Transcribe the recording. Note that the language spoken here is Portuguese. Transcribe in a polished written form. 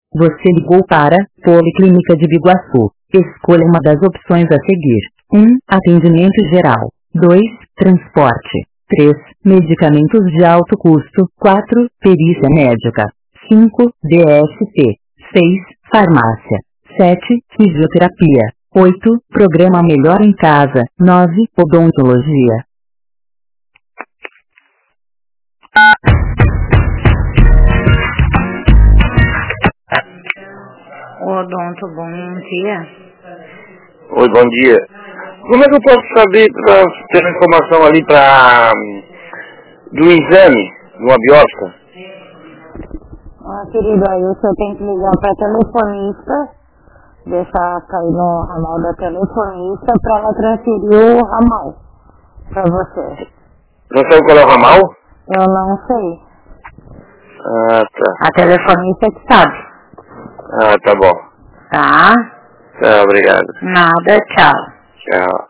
Você ligou para Policlínica de Biguaçu. Escolha uma das opções a seguir. 1. Atendimento geral. 2. Transporte. 3. Medicamentos de alto custo. 4. Perícia médica. 5. DST. 6. Farmácia. 7. Fisioterapia. 8. Programa Melhor em Casa. 9. Odontologia. Odonto, bom dia. Oi, bom dia. Como é que eu posso saber, ter informação ali do exame, de uma biópsia? Querido, aí o senhor tem que ligar para a telefonista, deixar cair no ramal da telefonista para ela transferir o ramal para você. Não sabe qual é o ramal? Eu não sei. Ah, tá. A telefonista que sabe. Ah, tá bom. Tá? Tá, obrigado. Nada, tchau. Tchau.